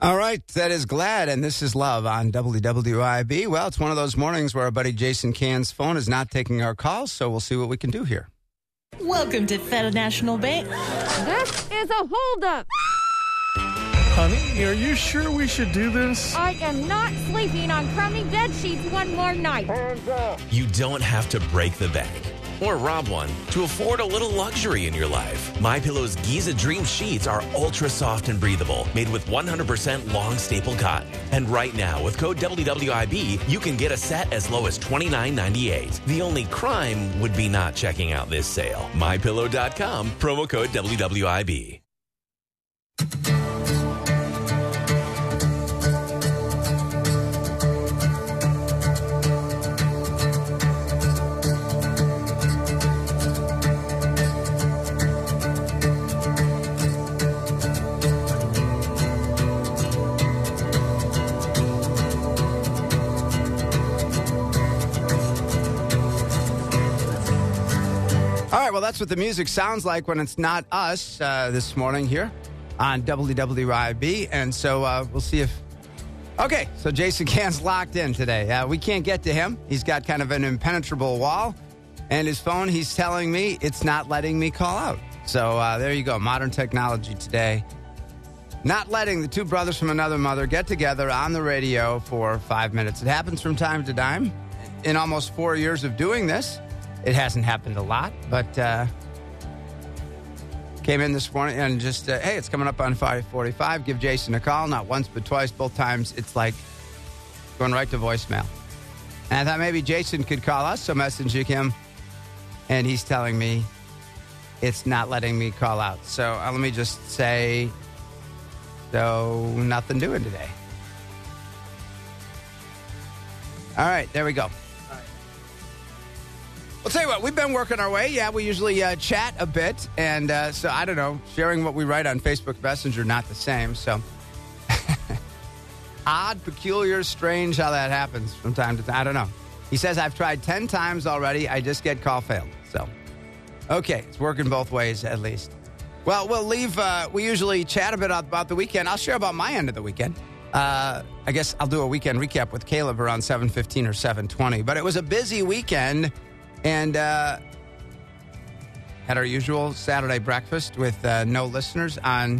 All right, that is Glad, and this is Love on WWIB. Well, it's one of those mornings where our buddy Jason Can's phone is not taking our calls, so we'll see what we can do here. Welcome to Federal National Bank. This is a holdup. Honey, are you sure we should do this? I am not sleeping on crummy bed sheets one more night. You don't have to break the bank or rob one to afford a little luxury in your life. MyPillow's Giza Dream Sheets are ultra soft and breathable, made with 100% long staple cotton. And right now, with code WWIB, you can get a set as low as $29.98. The only crime would be not checking out this sale. MyPillow.com, promo code WWIB. All right, well, that's what the music sounds like when it's not us this morning here on WWIB. And so we'll see if... Okay, so Jason Can's locked in today. We can't get to him. He's got kind of an impenetrable wall. And his phone, he's telling me it's not letting me call out. So there you go, modern technology today. Not letting the two brothers from another mother get together on the radio for 5 minutes. It happens from time to time. In almost 4 years of doing this, it hasn't happened a lot, but came in this morning and just, hey, it's coming up on 5:45. Give Jason a call, not once but twice. Both times it's like going right to voicemail. And I thought maybe Jason could call us, so messaging him, and he's telling me it's not letting me call out. So let me just say, so nothing doing today. All right, there we go. I'll tell you what, we've been working our way. Yeah, we usually chat a bit. And so, I don't know, sharing what we write on Facebook Messenger, not the same. So, odd, peculiar, strange how that happens from time to time. I don't know. He says, I've tried 10 times already. I just get call failed. So, okay, it's working both ways at least. Well, we'll leave. We usually chat a bit about the weekend. I'll share about my end of the weekend. I guess I'll do a weekend recap with Caleb around 7:15 or 7:20. But it was a busy weekend. And had our usual Saturday breakfast with no listeners on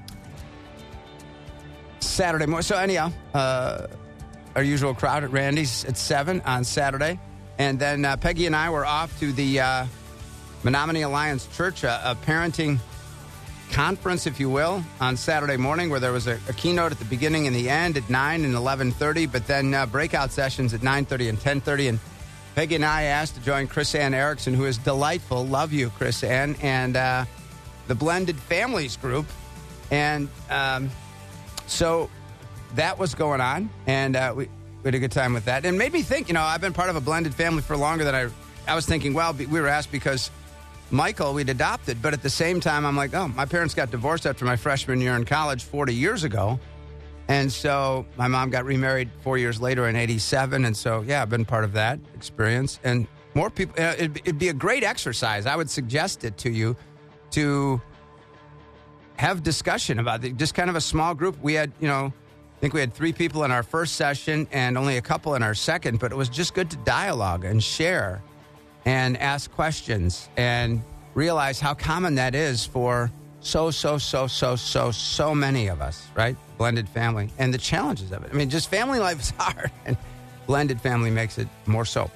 Saturday morning. So anyhow, our usual crowd at Randy's at 7 on Saturday. And then Peggy and I were off to the Menominee Alliance Church, a parenting conference, if you will, on Saturday morning, where there was a keynote at the beginning and the end at 9 and 11:30, but then breakout sessions at 9:30 and 10:30. And Peggy and I asked to join Chris Ann Erickson, who is delightful. Love you, Chris Ann, and the Blended Families group. And so that was going on, and we had a good time with that. And made me think, I've been part of a blended family for longer than I was thinking, well, we were asked because Michael we'd adopted, but at the same time, I'm like, oh, my parents got divorced after my freshman year in college 40 years ago. And so my mom got remarried 4 years later in 87. And so, yeah, I've been part of that experience. And more people, it'd be a great exercise. I would suggest it to you to have discussion about it. Just kind of a small group. We had, I think we had 3 people in our first session and only a couple in our second. But it was just good to dialogue and share and ask questions and realize how common that is for so many of us, right? Blended family and the challenges of it. I mean, just family life is hard, and blended family makes it more so.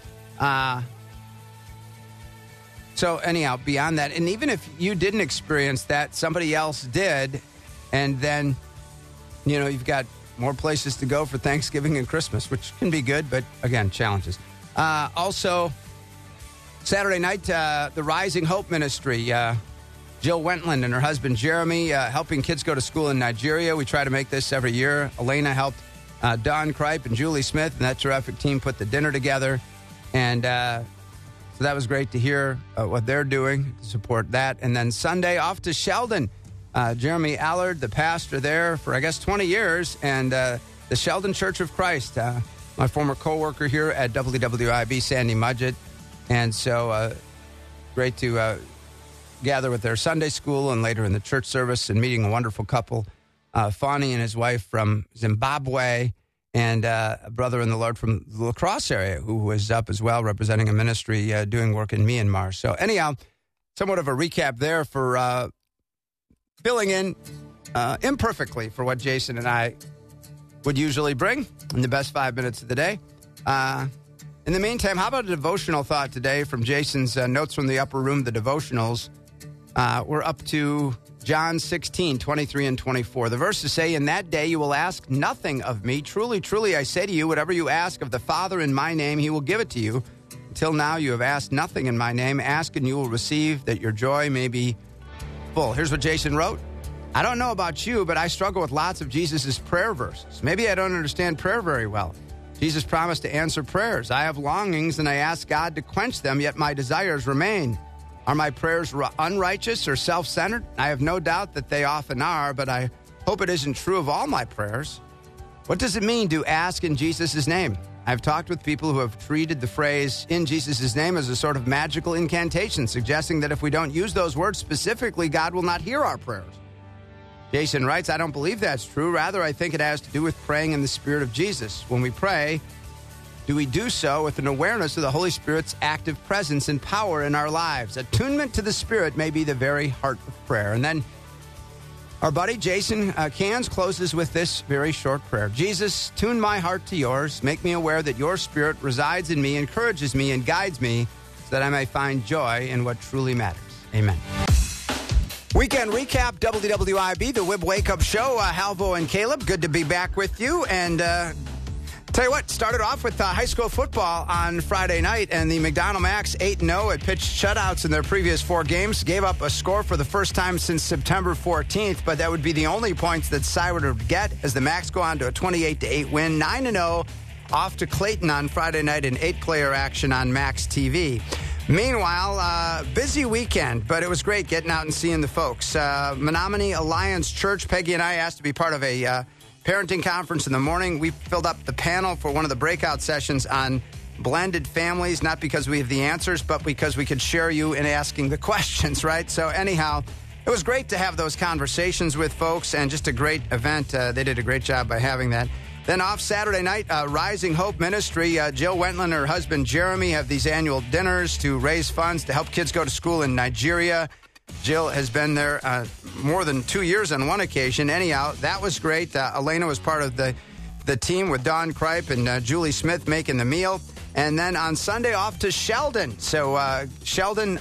So anyhow, beyond that, and even if you didn't experience that, somebody else did, and then, you've got more places to go for Thanksgiving and Christmas, which can be good, but again, challenges. Also, Saturday night, the Rising Hope Ministry, Jill Wentland and her husband Jeremy helping kids go to school in Nigeria. We try to make this every year. Elena helped Don Kripe and Julie Smith, and that terrific team put the dinner together. And so that was great to hear what they're doing to support that. And then Sunday, off to Sheldon. Jeremy Allard, the pastor there for, 20 years, and the Sheldon Church of Christ, my former co-worker here at WWIB, Sandy Mudgett. And so great to gather with their Sunday school and later in the church service and meeting a wonderful couple Fawny and his wife from Zimbabwe, and a brother in the Lord from the La Crosse area who was up as well representing a ministry doing work in Myanmar. So anyhow, somewhat of a recap there for filling in imperfectly for what Jason and I would usually bring in the best 5 minutes of the day. In the meantime, how about a devotional thought today from Jason's Notes from the Upper Room, the devotionals. We're up to John 16, 23 and 24. The verses say, "In that day you will ask nothing of me. Truly, truly, I say to you, whatever you ask of the Father in my name, he will give it to you. Until now you have asked nothing in my name. Ask and you will receive, that your joy may be full." Here's what Jason wrote. "I don't know about you, but I struggle with lots of Jesus' prayer verses. Maybe I don't understand prayer very well. Jesus promised to answer prayers. I have longings and I ask God to quench them, yet my desires remain. Are my prayers unrighteous or self-centered? I have no doubt that they often are, but I hope it isn't true of all my prayers. What does it mean to ask in Jesus' name? I've talked with people who have treated the phrase in Jesus' name as a sort of magical incantation, suggesting that if we don't use those words specifically, God will not hear our prayers." Jason writes, "I don't believe that's true. Rather, I think it has to do with praying in the Spirit of Jesus. When we pray, do we do so with an awareness of the Holy Spirit's active presence and power in our lives? Attunement to the Spirit may be the very heart of prayer." And then our buddy Jason Cans closes with this very short prayer. "Jesus, tune my heart to yours. Make me aware that your Spirit resides in me, encourages me, and guides me so that I may find joy in what truly matters. Amen." Weekend recap, WWIB, the Wib Wake Up Show. Halvo and Caleb, good to be back with you. And tell you what, started off with high school football on Friday night, and the McDonald Max 8-0 had pitched shutouts in their previous 4 games, gave up a score for the first time since September 14th, but that would be the only points that Cyward would get as the Max go on to a 28-8 win, 9-0, off to Clayton on Friday night in 8-player action on Max TV. Meanwhile, busy weekend, but it was great getting out and seeing the folks. Menominee Alliance Church, Peggy and I asked to be part of a parenting conference in the morning. We filled up the panel for one of the breakout sessions on blended families, not because we have the answers, but because we could share you in asking the questions, right? So anyhow, it was great to have those conversations with folks, and just a great event. They did a great job by having that. Then off Saturday night, Rising Hope Ministry, Jill Wentland and her husband Jeremy have these annual dinners to raise funds to help kids go to school in Nigeria. Jill has been there more than 2 years on one occasion. Anyhow, that was great. Elena was part of the team with Don Kripe and Julie Smith making the meal. And then on Sunday, off to Sheldon. So Sheldon,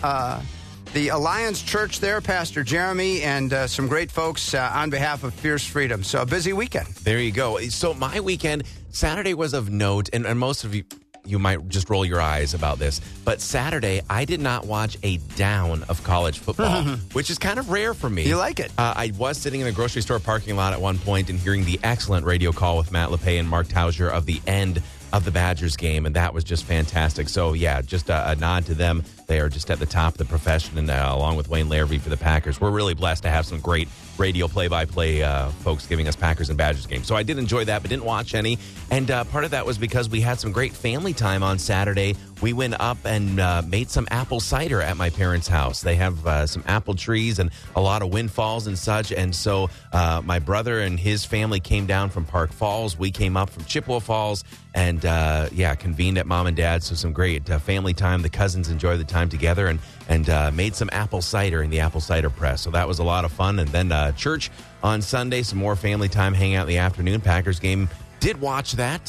the Alliance Church there, Pastor Jeremy, and some great folks on behalf of Fierce Freedom. So a busy weekend. There you go. So my weekend, Saturday was of note, and most of you might just roll your eyes about this, but Saturday, I did not watch a down of college football, which is kind of rare for me. You like it? I was sitting in a grocery store parking lot at one point and hearing the excellent radio call with Matt LePay and Mark Tausier of the end of the Badgers game, and that was just fantastic. So, yeah, just a nod to them. They are just at the top of the profession, and along with Wayne Larrabee for the Packers. We're really blessed to have some great radio play-by-play folks giving us Packers and Badgers games. So I did enjoy that, but didn't watch any. And part of that was because we had some great family time on Saturday. We went up and made some apple cider at my parents' house. They have some apple trees and a lot of windfalls and such. And so my brother and his family came down from Park Falls. We came up from Chippewa Falls and, convened at Mom and Dad. So some great family time. The cousins enjoyed the time together and made some apple cider in the apple cider press. So that was a lot of fun. And then church on Sunday, some more family time, hang out in the afternoon. Packers game, did watch that.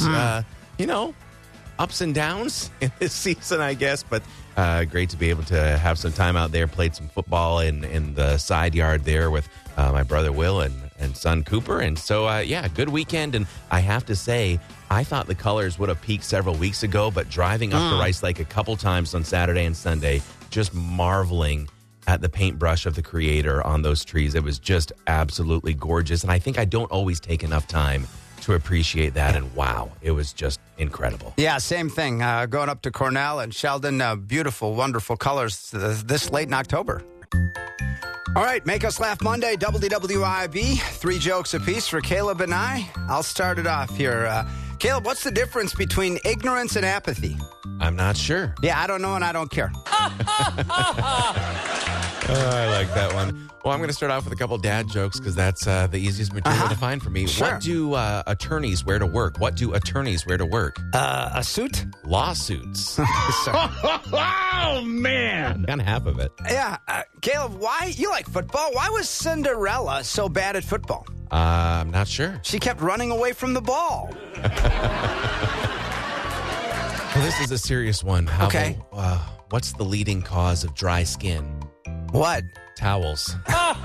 Ups and downs in this season, I guess. But great to be able to have some time out there. Played some football in the side yard there with my brother Will and son Cooper. And so, good weekend. And I have to say, I thought the colors would have peaked several weeks ago, but driving up to Rice Lake a couple times on Saturday and Sunday, just marveling at the paintbrush of the Creator on those trees. It was just absolutely gorgeous. And I think I don't always take enough time to appreciate that. And wow, it was just incredible. Yeah, same thing. Going up to Cornell and Sheldon, beautiful, wonderful colors this late in October. All right, Make Us Laugh Monday, WWIB. 3 jokes apiece for Caleb and I. I'll start it off here. Caleb, what's the difference between ignorance and apathy? I'm not sure. Yeah, I don't know and I don't care. I like that one. Well, I'm going to start off with a couple dad jokes because that's the easiest material to find for me. Sure. What do attorneys wear to work? What do attorneys wear to work? A suit? Lawsuits. Oh, man. Got half of it. Yeah. Caleb, why? You like football. Why was Cinderella so bad at football? I'm not sure. She kept running away from the ball. Well, this is a serious one. How Okay. about, what's the leading cause of dry skin? What? Towels.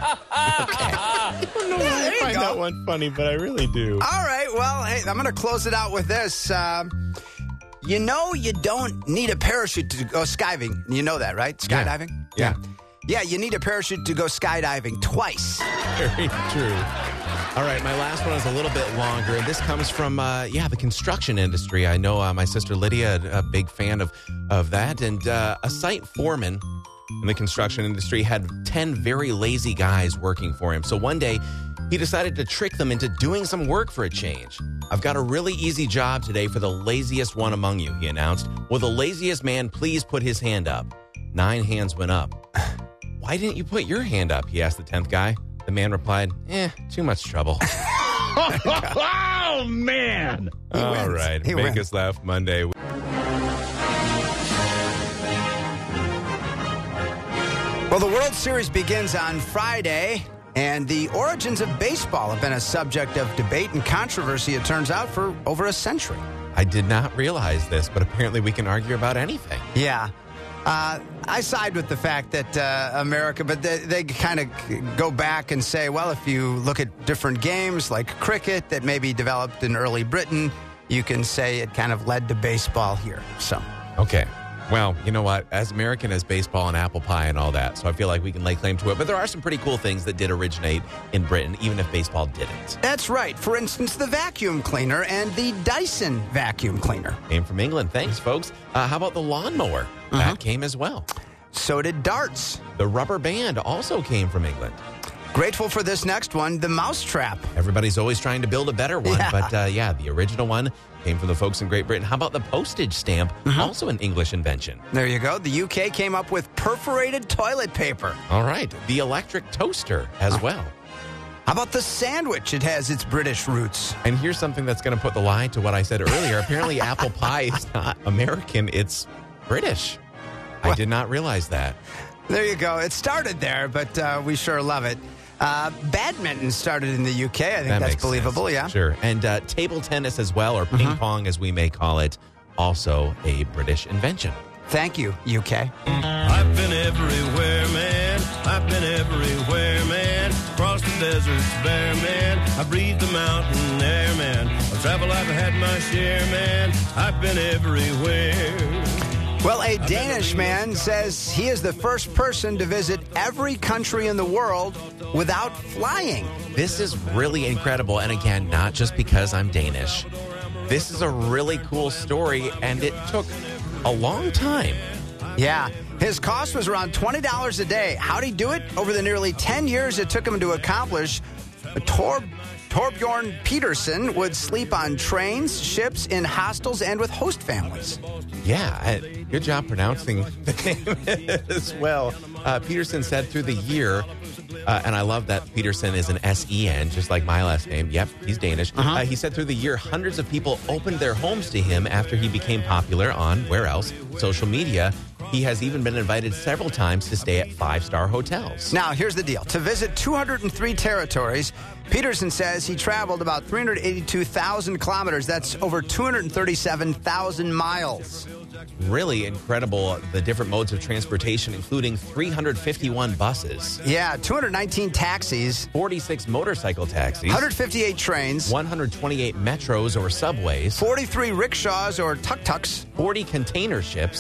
I don't know there you I find go. that one funny, but I really do. All right. Well, hey, I'm going to close it out with this. You know you don't need a parachute to go skydiving. You know that, right? Skydiving? Yeah. Yeah, you need a parachute to go skydiving twice. Very true. All right, my last one is a little bit longer, and this comes from, the construction industry. I know my sister Lydia, a big fan of that, and a site foreman in the construction industry had 10 very lazy guys working for him. So one day, he decided to trick them into doing some work for a change. I've got a really easy job today for the laziest one among you, he announced. Will the laziest man please put his hand up? 9 hands went up. Why didn't you put your hand up? He asked the 10th guy. The man replied, too much trouble. Oh, man. All wins. right. He Make wins. us laugh Monday. Well, the World Series begins on Friday, and the origins of baseball have been a subject of debate and controversy, it turns out, for over a century. I did not realize this, but apparently we can argue about anything. Yeah. I side with the fact that America, but they kind of go back and say, well, if you look at different games like cricket that maybe developed in early Britain, you can say it kind of led to baseball here. So, Okay. Well, you know what? As American as baseball and apple pie and all that, so I feel like we can lay claim to it. But there are some pretty cool things that did originate in Britain, even if baseball didn't. that's right. For instance, the vacuum cleaner and the Dyson vacuum cleaner. Came from England. Thanks, folks. How about the lawnmower? That came as well. So did darts. The rubber band also came from England. Grateful for this next one, the mousetrap. Everybody's always trying to build a better one, Yeah. but the original one came from the folks in Great Britain. How about the postage stamp? Also an English invention. There you go. The UK came up with perforated toilet paper. All right. The electric toaster as well. How about the sandwich? It has its British roots. And here's something that's going to put the lie to what I said earlier. Apparently, apple pie is not American, it's British. I did not realize that. There you go. It started there, but we sure love it. Badminton started in the UK. I think That that's makes believable, sense. yeah. Sure. And table tennis as well, or ping pong as we may call it, also a British invention. Thank you, UK. I've been everywhere, man. I've been everywhere, man. Across the deserts bare, man. I breathe the mountain air, man. Of travel I've had my share, man. I've been everywhere. Well, a Danish man says he is the first person to visit every country in the world without flying. This is really incredible. And again, not just because I'm Danish. This is a really cool story, and it took a long time. Yeah. His cost was around $20 a day. How'd he do it? Over the nearly 10 years it took him to accomplish, Torbjorn Peterson would sleep on trains, ships, in hostels, and with host families. Yeah, good job pronouncing the name as well. Peterson said through the year, and I love that Peterson is an S-E-N, just like my last name. Yep, he's Danish. He said through the year, hundreds of people opened their homes to him after he became popular on, where else, social media. He has even been invited several times to stay at 5-star hotels. Now, here's the deal. To visit 203 territories, Peterson says he traveled about 382,000 kilometers. That's over 237,000 miles. Really incredible, the different modes of transportation, including 351 buses, Yeah, 219 taxis, 46 motorcycle taxis, 158 trains, 128 metros or subways, 43 rickshaws or tuk-tuks, 40 container ships,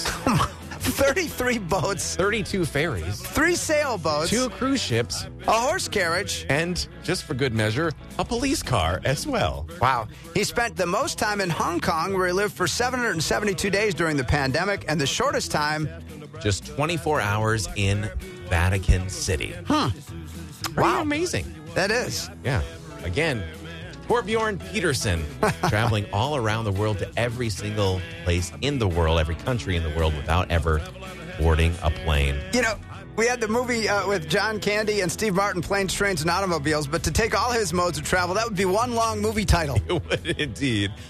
33 boats, 32 ferries, 3 sailboats, 2 cruise ships, a horse carriage. and, just for good measure, a police car as well. Wow. He spent the most time in Hong Kong, where he lived for 772 days during the pandemic, and the shortest time, Just 24 hours in Vatican City. Pretty Wow. amazing. that is. Yeah. Again, Torbjorn Peterson, traveling all around the world to every single place in the world, every country in the world, without ever boarding a plane. You know, We had the movie with John Candy and Steve Martin, Planes, Trains, and Automobiles, but to take all his modes of travel, that would be one long movie title. It would indeed.